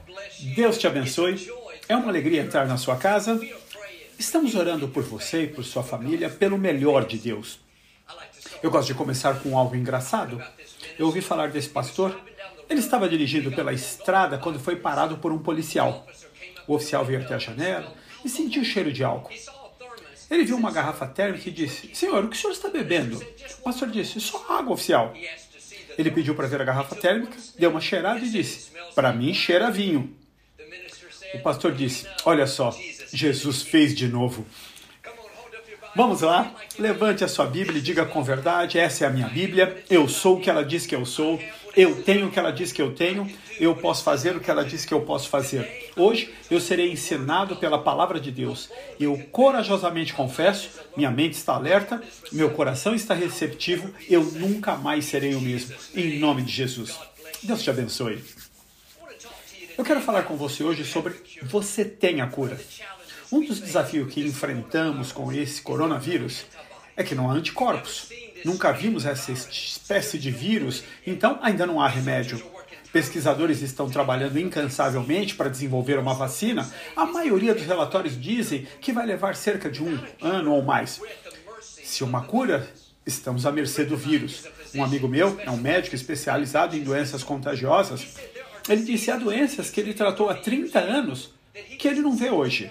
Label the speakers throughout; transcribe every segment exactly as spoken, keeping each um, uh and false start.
Speaker 1: Deus te abençoe. É uma alegria entrar na sua casa. Estamos orando por você e por sua família, pelo melhor de Deus. Eu gosto de começar com algo engraçado. Eu ouvi falar desse pastor. Ele estava dirigindo pela estrada quando foi parado por um policial. O oficial veio até a janela e sentiu o cheiro de álcool. Ele viu uma garrafa térmica e disse: "Senhor, o que o senhor está bebendo?" O pastor disse: "Só água, oficial." Ele pediu para ver a garrafa térmica, deu uma cheirada e disse: "Para mim cheira a vinho." O pastor disse: "Olha só, Jesus fez de novo." Vamos lá, levante a sua Bíblia e diga com verdade: essa é a minha Bíblia, eu sou o que ela diz que eu sou, eu tenho o que ela diz que eu tenho, eu posso fazer o que ela diz que eu posso fazer. Hoje eu serei ensinado pela palavra de Deus. Eu corajosamente confesso, minha mente está alerta, meu coração está receptivo, eu nunca mais serei o mesmo. Em nome de Jesus. Deus te abençoe. Eu quero falar com você hoje sobre você tem a cura. Um dos desafios que enfrentamos com esse coronavírus é que não há anticorpos. Nunca vimos essa espécie de vírus, então ainda não há remédio. Pesquisadores estão trabalhando incansavelmente para desenvolver uma vacina. A maioria dos relatórios dizem que vai levar cerca de um ano ou mais. Se uma cura, estamos à mercê do vírus. Um amigo meu é um médico especializado em doenças contagiosas. Ele disse: há doenças que ele tratou há trinta anos que ele não vê hoje.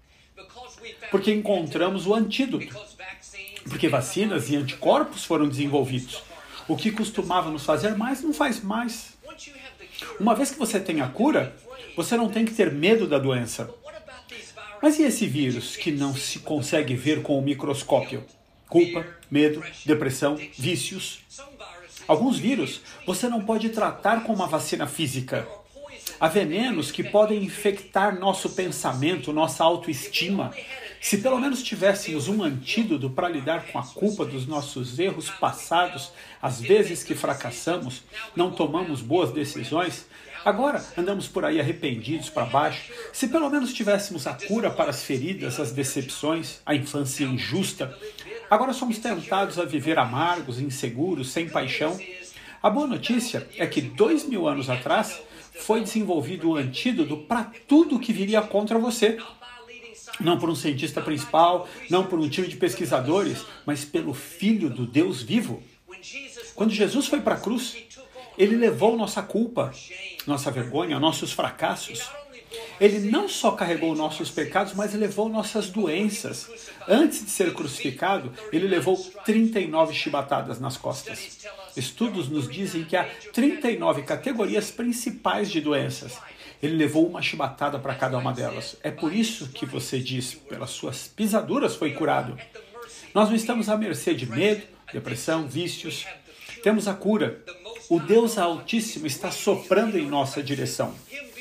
Speaker 1: Porque encontramos o antídoto. Porque vacinas e anticorpos foram desenvolvidos. O que costumava nos fazer mais, não faz mais. Uma vez que você tem a cura, você não tem que ter medo da doença. Mas e esse vírus que não se consegue ver com o microscópio? Culpa, medo, depressão, vícios. Alguns vírus você não pode tratar com uma vacina física. Há venenos que podem infectar nosso pensamento, nossa autoestima. Se pelo menos tivéssemos um antídoto para lidar com a culpa dos nossos erros passados, as vezes que fracassamos, não tomamos boas decisões, agora andamos por aí arrependidos para baixo. Se pelo menos tivéssemos a cura para as feridas, as decepções, a infância injusta, agora somos tentados a viver amargos, inseguros, sem paixão. A boa notícia é que dois mil anos atrás foi desenvolvido o antídoto para tudo que viria contra você. Não por um cientista principal, não por um time de pesquisadores, mas pelo Filho do Deus vivo. Quando Jesus foi para a cruz, ele levou nossa culpa, nossa vergonha, nossos fracassos. Ele não só carregou nossos pecados, mas levou nossas doenças. Antes de ser crucificado, ele levou trinta e nove chibatadas nas costas. Estudos nos dizem que há trinta e nove categorias principais de doenças. Ele levou uma chibatada para cada uma delas. É por isso que você diz: pelas suas pisaduras foi curado. Nós não estamos à mercê de medo, depressão, vícios. Temos a cura. O Deus Altíssimo está soprando em nossa direção.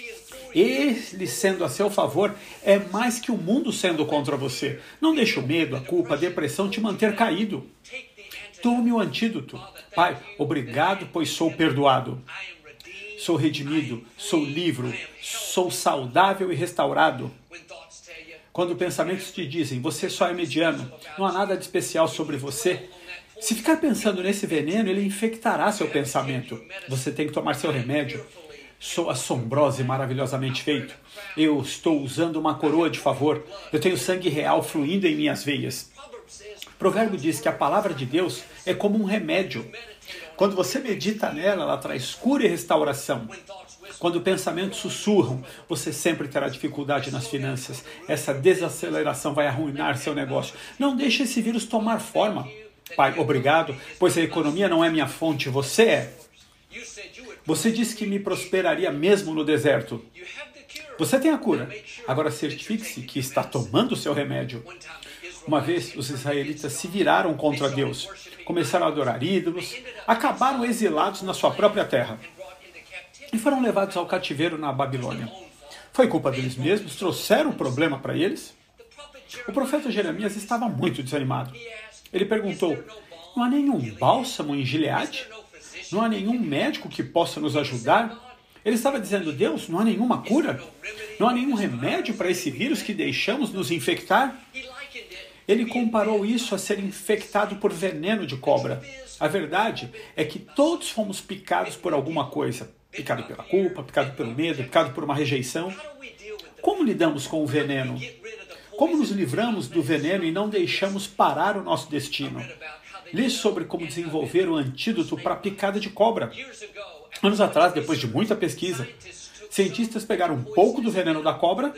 Speaker 1: Ele sendo a seu favor é mais que o mundo sendo contra você. Não deixe o medo, a culpa, a depressão te manter caído. Tome o antídoto. Pai, obrigado, pois sou perdoado. Sou redimido, sou livre, sou saudável e restaurado. Quando pensamentos te dizem: você só é mediano, não há nada de especial sobre você, se ficar pensando nesse veneno, ele infectará seu pensamento. Você tem que tomar seu remédio. Sou assombroso e maravilhosamente feito. Eu estou usando uma coroa de favor. Eu tenho sangue real fluindo em minhas veias. O provérbio diz que a palavra de Deus é como um remédio. Quando você medita nela, ela traz cura e restauração. Quando pensamentos sussurram, você sempre terá dificuldade nas finanças. Essa desaceleração vai arruinar seu negócio. Não deixe esse vírus tomar forma. Pai, obrigado, pois a economia não é minha fonte, você é. Você disse que me prosperaria mesmo no deserto. Você tem a cura. Agora certifique-se que está tomando o seu remédio. Uma vez, os israelitas se viraram contra Deus. Começaram a adorar ídolos, acabaram exilados na sua própria terra e foram levados ao cativeiro na Babilônia. Foi culpa deles mesmos? Trouxeram o problema para eles? O profeta Jeremias estava muito desanimado. Ele perguntou: não há nenhum bálsamo em Gileade? Não há nenhum médico que possa nos ajudar? Ele estava dizendo: Deus, não há nenhuma cura? Não há nenhum remédio para esse vírus que deixamos nos infectar? Ele comparou isso a ser infectado por veneno de cobra. A verdade é que todos fomos picados por alguma coisa. Picado pela culpa, picado pelo medo, picado por uma rejeição. Como lidamos com o veneno? Como nos livramos do veneno e não deixamos parar o nosso destino? Li sobre como desenvolver o antídoto para a picada de cobra. Anos atrás, depois de muita pesquisa, cientistas pegaram um pouco do veneno da cobra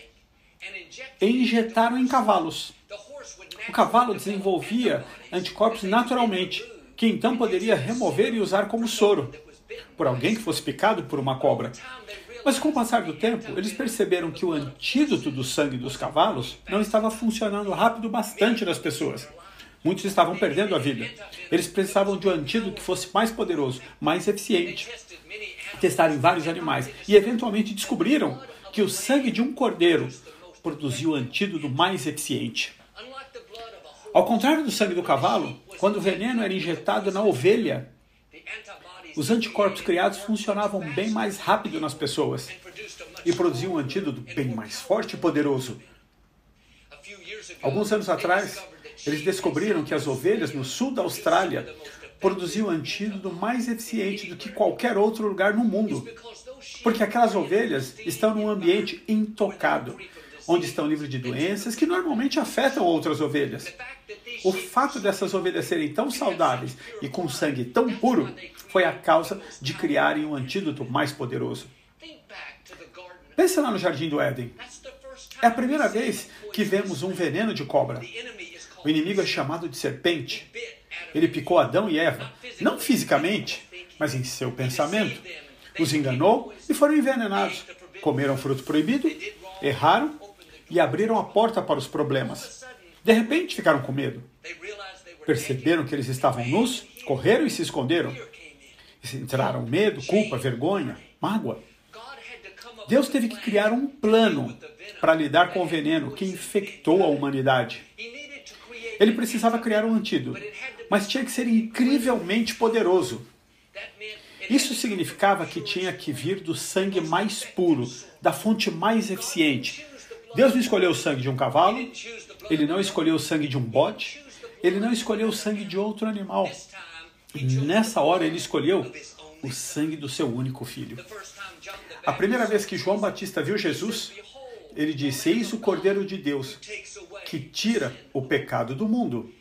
Speaker 1: e injetaram em cavalos. O cavalo desenvolvia anticorpos naturalmente, que então poderia remover e usar como soro por alguém que fosse picado por uma cobra. Mas com o passar do tempo, eles perceberam que o antídoto do sangue dos cavalos não estava funcionando rápido bastante nas pessoas. Muitos estavam perdendo a vida. Eles precisavam de um antídoto que fosse mais poderoso, mais eficiente. Testaram em vários animais e eventualmente descobriram que o sangue de um cordeiro produzia o antídoto mais eficiente. Ao contrário do sangue do cavalo, quando o veneno era injetado na ovelha, os anticorpos criados funcionavam bem mais rápido nas pessoas e produziam um antídoto bem mais forte e poderoso. Alguns anos atrás, eles descobriram que as ovelhas no sul da Austrália produziam um antídoto mais eficiente do que qualquer outro lugar no mundo, porque aquelas ovelhas estão num ambiente intocado, onde estão livres de doenças que normalmente afetam outras ovelhas. O fato dessas ovelhas serem tão saudáveis e com sangue tão puro foi a causa de criarem um antídoto mais poderoso. Pensa lá no Jardim do Éden. É a primeira vez que vemos um veneno de cobra. O inimigo é chamado de serpente. Ele picou Adão e Eva, não fisicamente, mas em seu pensamento. Os enganou e foram envenenados. Comeram fruto proibido, erraram e abriram a porta para os problemas. De repente ficaram com medo. Perceberam que eles estavam nus, correram e se esconderam. Entraram medo, culpa, vergonha, mágoa. Deus teve que criar um plano para lidar com o veneno que infectou a humanidade. Ele precisava criar um antídoto, mas tinha que ser incrivelmente poderoso. Isso significava que tinha que vir do sangue mais puro, da fonte mais eficiente. Deus não escolheu o sangue de um cavalo, ele não escolheu o sangue de um bode, ele não escolheu o sangue de outro animal. Nessa hora ele escolheu o sangue do seu único filho. A primeira vez que João Batista viu Jesus, ele disse: eis o Cordeiro de Deus, que tira o pecado do mundo.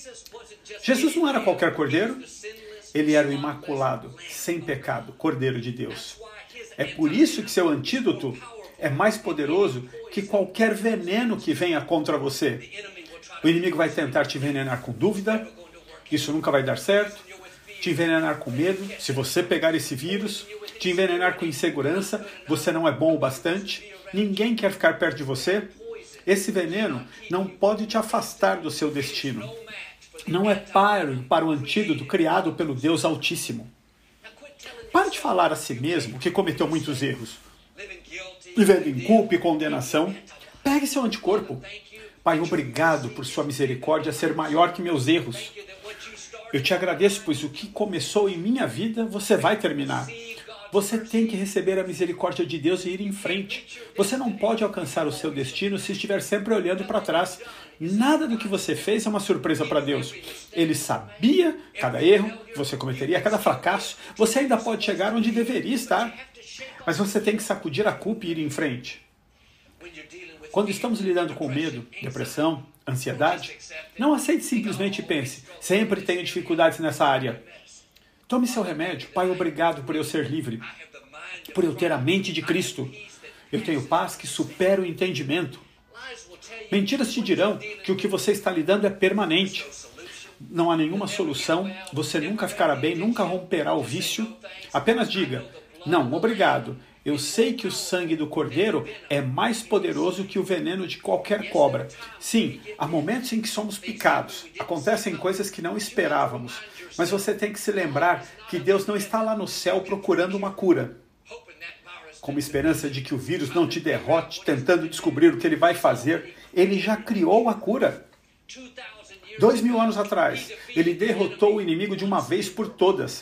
Speaker 1: Jesus não era qualquer cordeiro, ele era o imaculado, sem pecado, Cordeiro de Deus. É por isso que seu antídoto é mais poderoso que qualquer veneno que venha contra você. O inimigo vai tentar te envenenar com dúvida, isso nunca vai dar certo. Te envenenar com medo, se você pegar esse vírus. Te envenenar com insegurança, você não é bom o bastante. Ninguém quer ficar perto de você. Esse veneno não pode te afastar do seu destino. Não é páreo para o antídoto criado pelo Deus Altíssimo. Pare de falar a si mesmo que cometeu muitos erros, vivendo em culpa e condenação. Pegue seu anticorpo. Pai, obrigado por sua misericórdia ser maior que meus erros. Eu te agradeço, pois o que começou em minha vida, você vai terminar. Você tem que receber a misericórdia de Deus e ir em frente. Você não pode alcançar o seu destino se estiver sempre olhando para trás. Nada do que você fez é uma surpresa para Deus. Ele sabia cada erro que você cometeria, cada fracasso. Você ainda pode chegar onde deveria estar. Mas você tem que sacudir a culpa e ir em frente. Quando estamos lidando com medo, depressão, ansiedade, não aceite simplesmente e pense: sempre tenho dificuldades nessa área. Tome seu remédio. Pai, obrigado por eu ser livre, por eu ter a mente de Cristo. Eu tenho paz que supera o entendimento. Mentiras te dirão que o que você está lidando é permanente. Não há nenhuma solução, você nunca ficará bem, nunca romperá o vício. Apenas diga: não, obrigado. Eu sei que o sangue do cordeiro é mais poderoso que o veneno de qualquer cobra. Sim, há momentos em que somos picados. Acontecem coisas que não esperávamos. Mas você tem que se lembrar que Deus não está lá no céu procurando uma cura, com a esperança de que o vírus não te derrote, tentando descobrir o que ele vai fazer. Ele já criou a cura. Dois mil anos atrás, ele derrotou o inimigo de uma vez por todas.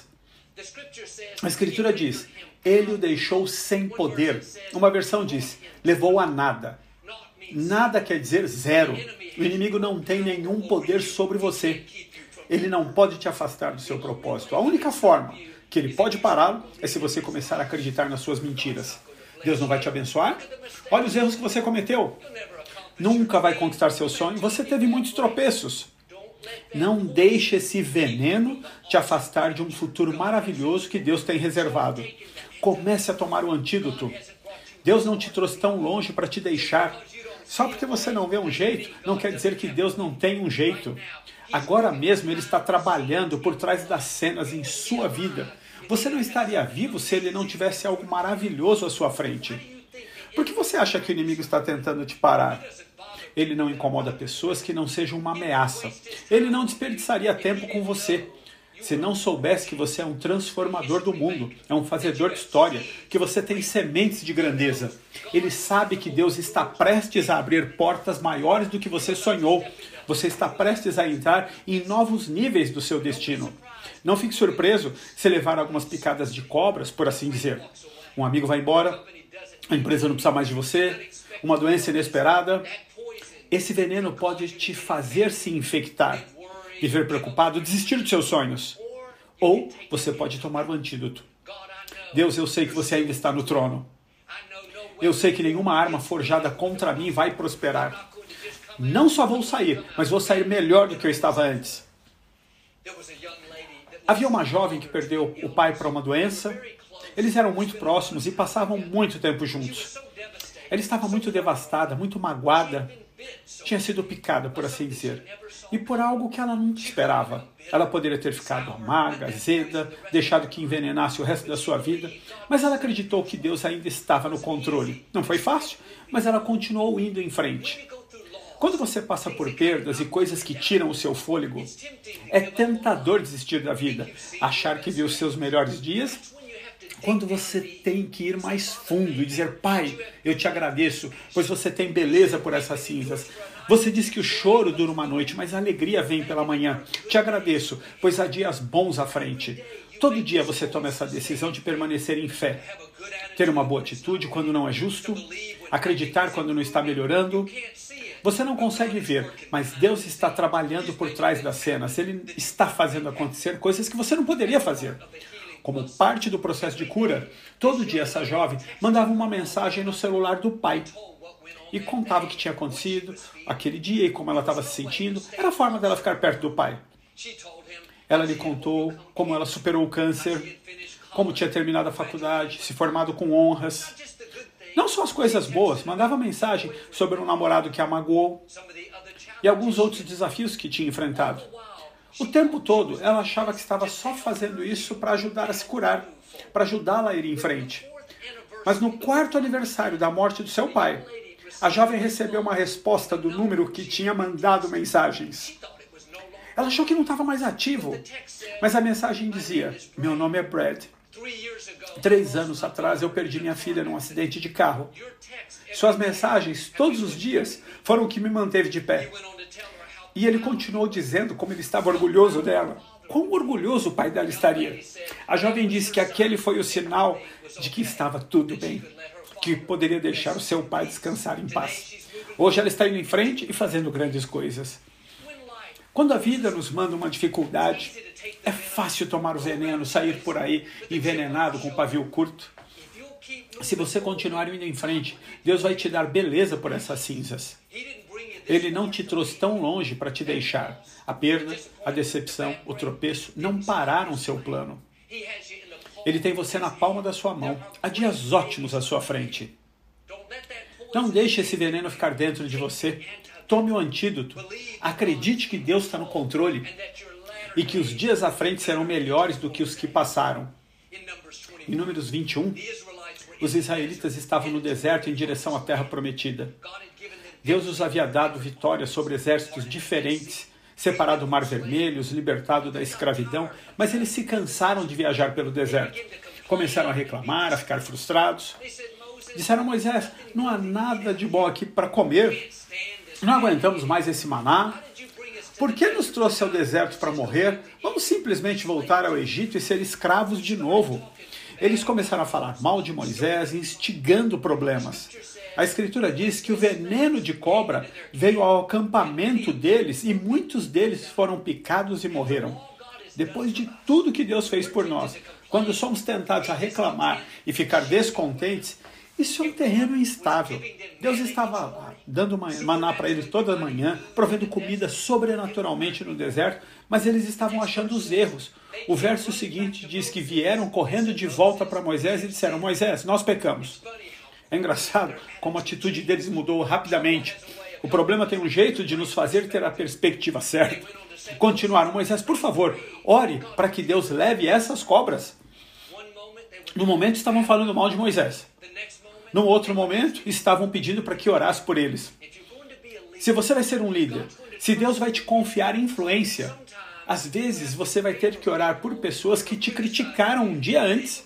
Speaker 1: A Escritura diz: ele o deixou sem poder. Uma versão diz: levou a nada. Nada quer dizer zero. O inimigo não tem nenhum poder sobre você. Ele não pode te afastar do seu propósito. A única forma que que ele pode pará-lo é se você começar a acreditar nas suas mentiras. Deus não vai te abençoar? Olha os erros que você cometeu. Nunca vai conquistar seu sonho. Você teve muitos tropeços. Não deixe esse veneno te afastar de um futuro maravilhoso que Deus tem reservado. Comece a tomar o antídoto. Deus não te trouxe tão longe para te deixar. Só porque você não vê um jeito, não quer dizer que Deus não tem um jeito. Agora mesmo Ele está trabalhando por trás das cenas em sua vida. Você não estaria vivo se Ele não tivesse algo maravilhoso à sua frente. Por que você acha que o inimigo está tentando te parar? Ele não incomoda pessoas que não sejam uma ameaça. Ele não desperdiçaria tempo com você. Se não soubesse que você é um transformador do mundo, é um fazedor de história, que você tem sementes de grandeza. Ele sabe que Deus está prestes a abrir portas maiores do que você sonhou. Você está prestes a entrar em novos níveis do seu destino. Não fique surpreso se levar algumas picadas de cobras, por assim dizer. Um amigo vai embora, a empresa não precisa mais de você, uma doença inesperada. Esse veneno pode te fazer se infectar, viver preocupado, desistir dos seus sonhos. Ou você pode tomar o antídoto. Deus, eu sei que você ainda está no trono. Eu sei que nenhuma arma forjada contra mim vai prosperar. Não só vou sair, mas vou sair melhor do que eu estava antes. Havia uma jovem que perdeu o pai para uma doença. Eles eram muito próximos e passavam muito tempo juntos. Ela estava muito devastada, muito magoada. Tinha sido picada, por assim dizer. E por algo que ela nunca esperava. Ela poderia ter ficado amarga, azeda, deixado que envenenasse o resto da sua vida. Mas ela acreditou que Deus ainda estava no controle. Não foi fácil, mas ela continuou indo em frente. Quando você passa por perdas e coisas que tiram o seu fôlego, é tentador desistir da vida, achar que viu os seus melhores dias, quando você tem que ir mais fundo e dizer, Pai, eu te agradeço, pois você tem beleza por essas cinzas. Você diz que o choro dura uma noite, mas a alegria vem pela manhã. Te agradeço, pois há dias bons à frente. Todo dia você toma essa decisão de permanecer em fé. Ter uma boa atitude quando não é justo, acreditar quando não está melhorando. Você não consegue ver, mas Deus está trabalhando por trás das cenas. Ele está fazendo acontecer coisas que você não poderia fazer. Como parte do processo de cura, todo dia essa jovem mandava uma mensagem no celular do pai e contava o que tinha acontecido aquele dia e como ela estava se sentindo. Era a forma dela ficar perto do pai. Ela lhe contou como ela superou o câncer, como tinha terminado a faculdade, se formado com honras. Não só as coisas boas, mandava mensagem sobre um namorado que a magoou e alguns outros desafios que tinha enfrentado. O tempo todo, ela achava que estava só fazendo isso para ajudar a se curar, para ajudá-la a ir em frente. Mas no quarto aniversário da morte do seu pai, a jovem recebeu uma resposta do número que tinha mandado mensagens. Ela achou que não estava mais ativo, mas a mensagem dizia, meu nome é Brad. Três anos atrás eu perdi minha filha num acidente de carro. Suas mensagens, todos os dias, foram o que me manteve de pé. E ele continuou dizendo como ele estava orgulhoso dela. Quão orgulhoso o pai dela estaria. A jovem disse que aquele foi o sinal de que estava tudo bem, que poderia deixar o seu pai descansar em paz. Hoje ela está indo em frente e fazendo grandes coisas. Quando a vida nos manda uma dificuldade, é fácil tomar o veneno, sair por aí envenenado com o pavio curto. Se você continuar indo em frente, Deus vai te dar beleza por essas cinzas. Ele não te trouxe tão longe para te deixar. A perda, a decepção, o tropeço não pararam seu plano. Ele tem você na palma da sua mão. Há dias ótimos à sua frente. Não deixe esse veneno ficar dentro de você. Tome o antídoto. Acredite que Deus está no controle e que os dias à frente serão melhores do que os que passaram. Em Números vinte e um, os israelitas estavam no deserto em direção à terra prometida. Deus os havia dado vitória sobre exércitos diferentes, separado o Mar Vermelho, os libertado da escravidão, mas eles se cansaram de viajar pelo deserto. Começaram a reclamar, a ficar frustrados. Disseram a Moisés, não há nada de bom aqui para comer. Não aguentamos mais esse maná. Por que nos trouxe ao deserto para morrer? Vamos simplesmente voltar ao Egito e ser escravos de novo. Eles começaram a falar mal de Moisés, instigando problemas. A Escritura diz que o veneno de cobra veio ao acampamento deles e muitos deles foram picados e morreram. Depois de tudo que Deus fez por nós, Quando somos tentados a reclamar e ficar descontentes, isso é um terreno instável. Deus estava dando maná para eles toda manhã, provendo comida sobrenaturalmente no deserto, mas eles estavam achando os erros. O verso seguinte diz que vieram correndo de volta para Moisés e disseram: Moisés, nós pecamos. É engraçado como a atitude deles mudou rapidamente. O problema tem um jeito de nos fazer ter a perspectiva certa. Continuaram: Moisés, por favor, ore para que Deus leve essas cobras. No momento estavam falando mal de Moisés. No outro momento, estavam pedindo para que orasse por eles. Se você vai ser um líder, se Deus vai te confiar influência, às vezes você vai ter que orar por pessoas que te criticaram um dia antes.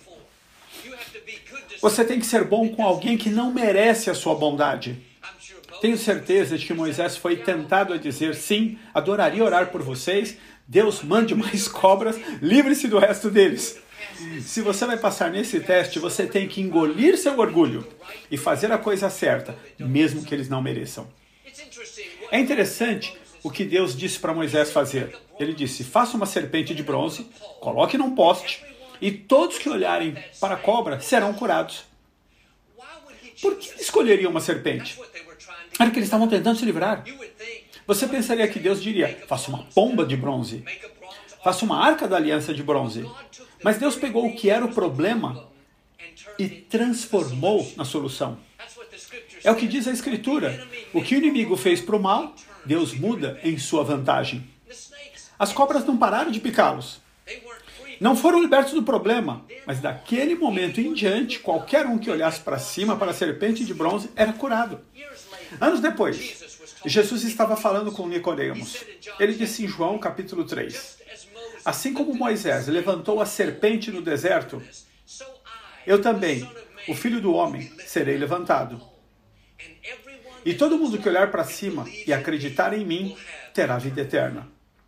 Speaker 1: Você tem que ser bom com alguém que não merece a sua bondade. Tenho certeza de que Moisés foi tentado a dizer: sim, adoraria orar por vocês, Deus mande mais cobras, livre-se do resto deles. Se você vai passar nesse teste, você tem que engolir seu orgulho e fazer a coisa certa, mesmo que eles não mereçam. É interessante o que Deus disse para Moisés fazer. Ele disse: faça uma serpente de bronze, coloque num poste, e todos que olharem para a cobra serão curados. Por que ele escolheria uma serpente? Era que eles estavam tentando se livrar. Você pensaria que Deus diria: faça uma pomba de bronze, faça uma arca da aliança de bronze. Mas Deus pegou o que era o problema e transformou na solução. É o que diz a Escritura. O que o inimigo fez para o mal, Deus muda em sua vantagem. As cobras não pararam de picá-los. Não foram libertos do problema, mas daquele momento em diante, qualquer um que olhasse para cima, para a serpente de bronze, era curado. Anos depois, Jesus estava falando com Nicodemos. Ele disse em João capítulo três: assim como Moisés levantou a serpente no deserto, eu também, o Filho do Homem, serei levantado. E todo mundo que olhar para cima e acreditar em mim, terá vida eterna.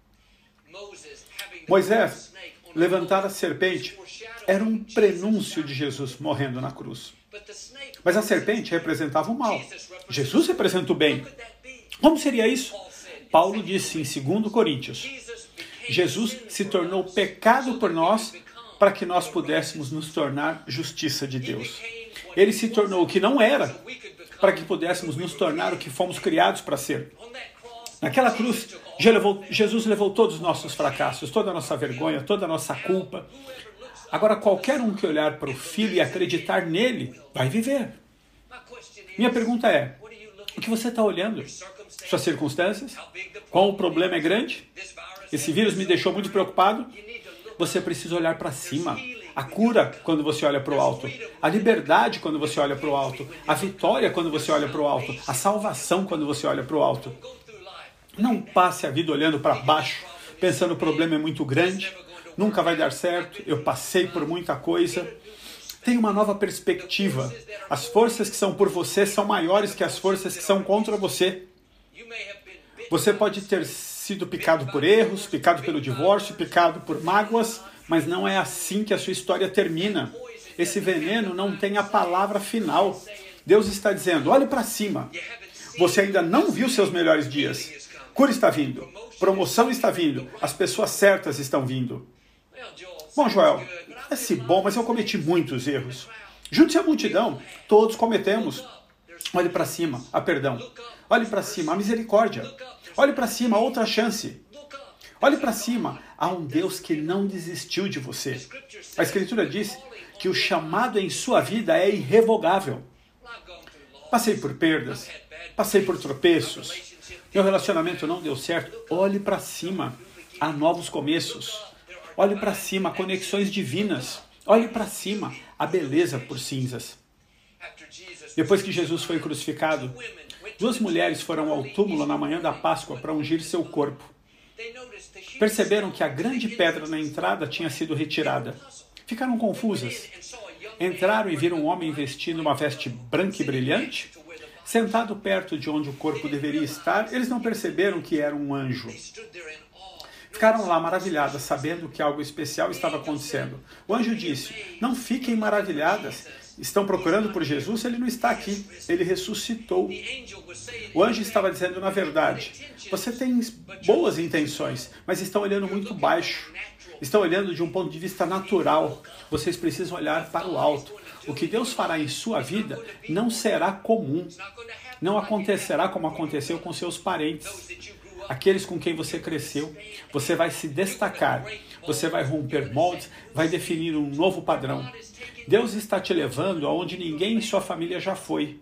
Speaker 1: Moisés levantar a serpente era um prenúncio de Jesus morrendo na cruz. Mas a serpente representava o mal. Jesus representa o bem. Como seria isso? Paulo disse em segundo Coríntios: Jesus se tornou pecado por nós para que nós pudéssemos nos tornar justiça de Deus. Ele se tornou o que não era para que pudéssemos nos tornar o que fomos criados para ser. Naquela cruz, Jesus levou todos os nossos fracassos, toda a nossa vergonha, toda a nossa culpa. Agora, qualquer um que olhar para o Filho e acreditar nele, vai viver. Minha pergunta é: o que você está olhando? Suas circunstâncias? Qual o problema é grande? Esse vírus me deixou muito preocupado. Você precisa olhar para cima. A cura quando você olha para o alto. A liberdade quando você olha para o alto. A vitória quando você olha para o alto. A salvação quando você olha para o alto. Não passe a vida olhando para baixo, pensando o problema é muito grande, nunca vai dar certo, eu passei por muita coisa. Tenha uma nova perspectiva. As forças que são por você são maiores que as forças que são contra você. Você pode ter sido picado por erros, picado pelo divórcio, picado por mágoas, mas não é assim que a sua história termina. Esse veneno não tem a palavra final. Deus está dizendo: olhe para cima. Você ainda não viu seus melhores dias. Cura está vindo. Promoção está vindo. As pessoas certas estão vindo. Bom, Joel, parece bom, mas eu cometi muitos erros. Junte-se à multidão. Todos cometemos. Olhe para cima. Ah, perdão. Olhe para cima. A misericórdia. Olhe para cima. Outra chance. Olhe para cima. Há um Deus que não desistiu de você. A Escritura diz que o chamado em sua vida é irrevogável. Passei por perdas. Passei por tropeços. Meu relacionamento não deu certo. Olhe para cima. Há novos começos. Olhe para cima. Há conexões divinas. Olhe para cima. Há beleza por cinzas. Depois que Jesus foi crucificado, duas mulheres foram ao túmulo na manhã da Páscoa para ungir seu corpo. Perceberam que a grande pedra na entrada tinha sido retirada. Ficaram confusas. Entraram e viram um homem vestindo uma veste branca e brilhante. Sentado perto de onde o corpo deveria estar, eles não perceberam que era um anjo. Ficaram lá maravilhadas, sabendo que algo especial estava acontecendo. O anjo disse: não fiquem maravilhadas. Estão procurando por Jesus? Ele não está aqui. Ele ressuscitou. O anjo estava dizendo: na verdade, você tem boas intenções, mas estão olhando muito baixo. estão olhando de um ponto de vista natural. Vocês precisam olhar para o alto. O que Deus fará em sua vida não será comum. Não acontecerá como aconteceu com seus parentes, aqueles com quem você cresceu. Você vai se destacar. Você vai romper moldes, vai definir um novo padrão. Deus está te levando aonde ninguém em sua família já foi.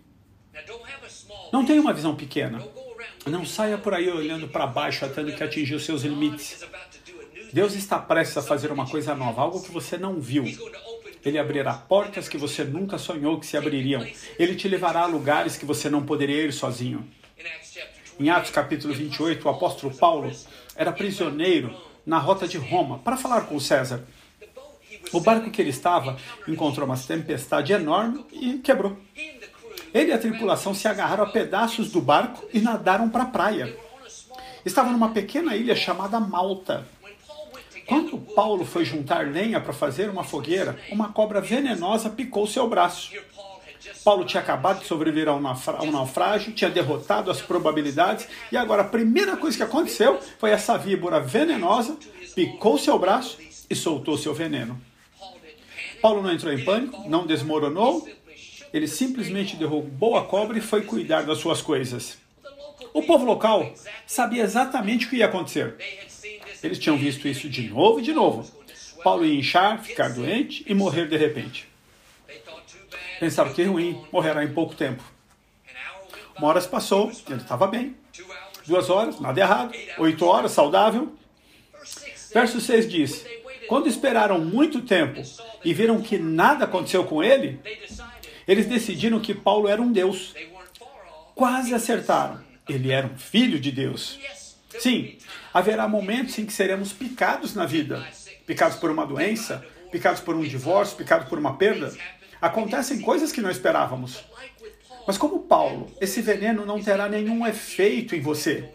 Speaker 1: Não tenha uma visão pequena. Não saia por aí olhando para baixo, achando que atingiu seus limites. Deus está prestes a fazer uma coisa nova, algo que você não viu. Ele abrirá portas que você nunca sonhou que se abririam. Ele te levará a lugares que você não poderia ir sozinho. Em Atos capítulo vinte e oito, o apóstolo Paulo era prisioneiro na rota de Roma para falar com César. O barco que ele estava encontrou uma tempestade enorme e quebrou. Ele e a tripulação se agarraram a pedaços do barco e nadaram para a praia. Estavam numa pequena ilha chamada Malta. Quando Paulo foi juntar lenha para fazer uma fogueira, uma cobra venenosa picou seu braço. Paulo tinha acabado de sobreviver a um naufrágio, tinha derrotado as probabilidades, e agora a primeira coisa que aconteceu foi essa víbora venenosa picou seu braço e soltou seu veneno. Paulo não entrou em pânico, não desmoronou, ele simplesmente derrubou a cobra e foi cuidar das suas coisas. O povo local sabia exatamente o que ia acontecer. Eles tinham visto isso de novo e de novo. Paulo ia inchar, ficar doente e morrer de repente. Pensaram que ruim, morrerá em pouco tempo. Uma hora se passou, ele estava bem. Duas horas, nada errado. Oito horas, saudável. Verso seis diz: quando esperaram muito tempo e viram que nada aconteceu com ele, eles decidiram que Paulo era um Deus. Quase acertaram. Ele era um filho de Deus. Sim, haverá momentos em que seremos picados na vida. Picados por uma doença, picados por um divórcio, picados por uma perda. Acontecem coisas que não esperávamos. Mas como Paulo, esse veneno não terá nenhum efeito em você.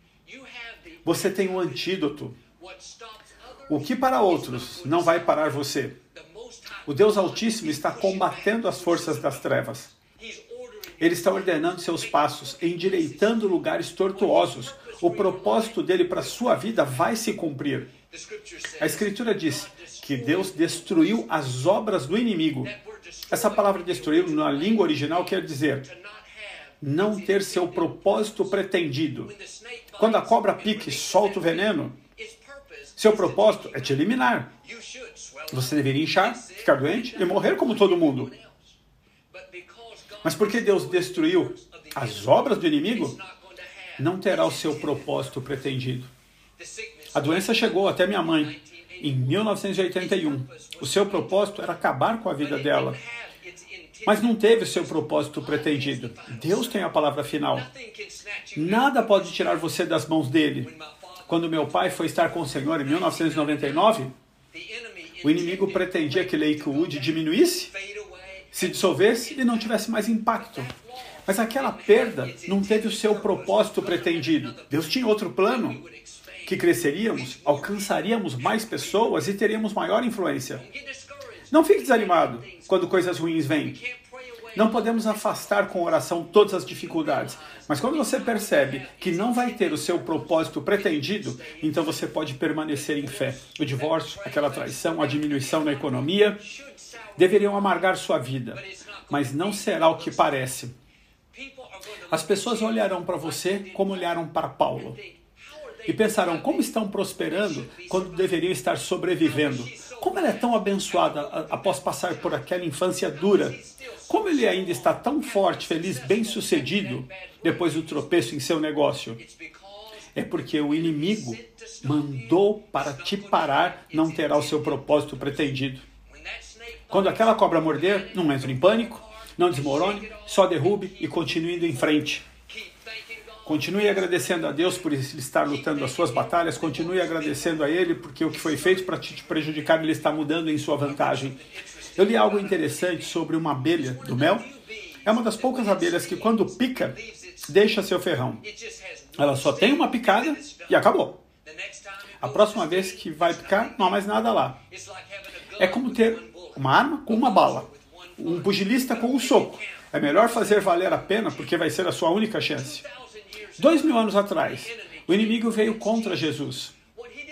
Speaker 1: Você tem um antídoto. O que para outros não vai parar você. O Deus Altíssimo está combatendo as forças das trevas. Ele está ordenando seus passos, endireitando lugares tortuosos. O propósito dele para a sua vida vai se cumprir. A Escritura diz que Deus destruiu as obras do inimigo. Essa palavra destruir na língua original quer dizer não ter seu propósito pretendido. Quando a cobra pica e solta o veneno, seu propósito é te eliminar. Você deveria inchar, ficar doente e morrer como todo mundo. Mas porque Deus destruiu as obras do inimigo, não terá o seu propósito pretendido. A doença chegou até minha mãe em mil novecentos e oitenta e um. O seu propósito era acabar com a vida dela. Mas não teve o seu propósito pretendido. Deus tem a palavra final. Nada pode tirar você das mãos dele. Quando meu pai foi estar com o Senhor em mil novecentos e noventa e nove, o inimigo pretendia que Lakewood diminuísse, se dissolvesse e não tivesse mais impacto. Mas aquela perda não teve o seu propósito pretendido. Deus tinha outro plano, que cresceríamos, alcançaríamos mais pessoas e teríamos maior influência. Não fique desanimado quando coisas ruins vêm. Não podemos afastar com oração todas as dificuldades. Mas quando você percebe que não vai ter o seu propósito pretendido, então você pode permanecer em fé. O divórcio, aquela traição, a diminuição na economia, deveriam amargar sua vida, mas não será o que parece. As pessoas olharão para você como olharam para Paulo e pensarão como estão prosperando quando deveriam estar sobrevivendo. Como ela é tão abençoada após passar por aquela infância dura. Como ele ainda está tão forte, feliz, bem-sucedido depois do tropeço em seu negócio. É porque o inimigo mandou para te parar, não terá o seu propósito pretendido. Quando aquela cobra morder, não entre em pânico, não desmorone, só derrube e continue indo em frente. Continue agradecendo a Deus por ele estar lutando as suas batalhas, continue agradecendo a Ele porque o que foi feito para te prejudicar, Ele está mudando em sua vantagem. Eu li algo interessante sobre uma abelha do mel. É uma das poucas abelhas que quando pica, deixa seu ferrão. Ela só tem uma picada e acabou. A próxima vez que vai picar, não há mais nada lá. É como ter uma arma com uma bala. Um pugilista com um soco. É melhor fazer valer a pena porque vai ser a sua única chance. Dois mil anos atrás, o inimigo veio contra Jesus.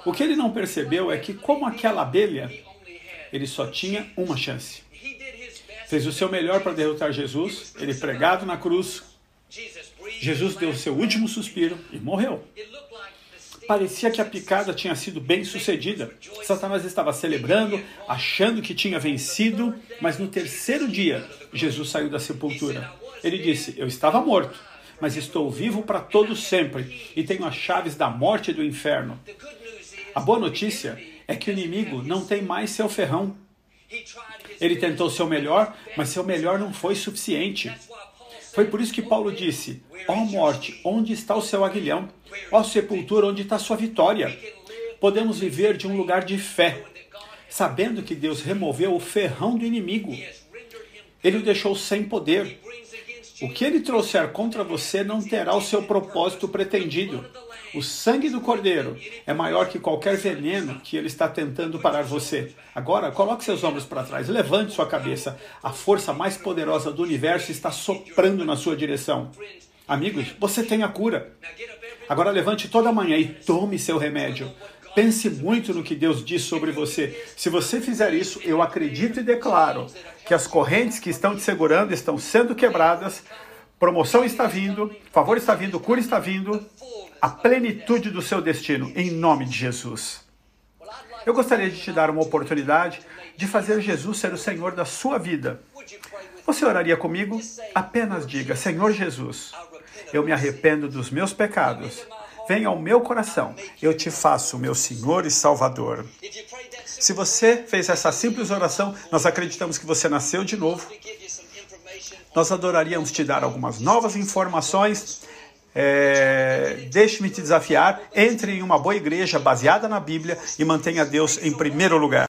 Speaker 1: O que ele não percebeu é que, como aquela abelha, ele só tinha uma chance. Fez o seu melhor para derrotar Jesus, ele pregado na cruz. Jesus deu o seu último suspiro e morreu. Parecia que a picada tinha sido bem sucedida. Satanás estava celebrando, achando que tinha vencido, mas no terceiro dia, Jesus saiu da sepultura. Ele disse, eu estava morto, mas estou vivo para todo sempre e tenho as chaves da morte e do inferno. A boa notícia é que o inimigo não tem mais seu ferrão. Ele tentou seu melhor, mas seu melhor não foi suficiente. Foi por isso que Paulo disse, ó morte, onde está o seu aguilhão? Ó sepultura, onde está a sua vitória? Podemos viver de um lugar de fé, sabendo que Deus removeu o ferrão do inimigo. Ele o deixou sem poder. O que ele trouxer contra você não terá o seu propósito pretendido. O sangue do Cordeiro é maior que qualquer veneno que ele está tentando parar você. Agora, coloque seus ombros para trás, levante sua cabeça. A força mais poderosa do universo está soprando na sua direção. Amigos, você tem a cura. Agora levante toda manhã e tome seu remédio. Pense muito no que Deus diz sobre você. Se você fizer isso, eu acredito e declaro que as correntes que estão te segurando estão sendo quebradas, promoção está vindo, favor está vindo, cura está vindo, a plenitude do seu destino, em nome de Jesus. Eu gostaria de te dar uma oportunidade de fazer Jesus ser o Senhor da sua vida. Você oraria comigo? Apenas diga, Senhor Jesus, eu me arrependo dos meus pecados. Venha ao meu coração, eu te faço meu Senhor e Salvador. Se você fez essa simples oração, nós acreditamos que você nasceu de novo. Nós adoraríamos te dar algumas novas informações. É, deixe-me te desafiar, entre em uma boa igreja baseada na Bíblia e mantenha Deus em primeiro lugar.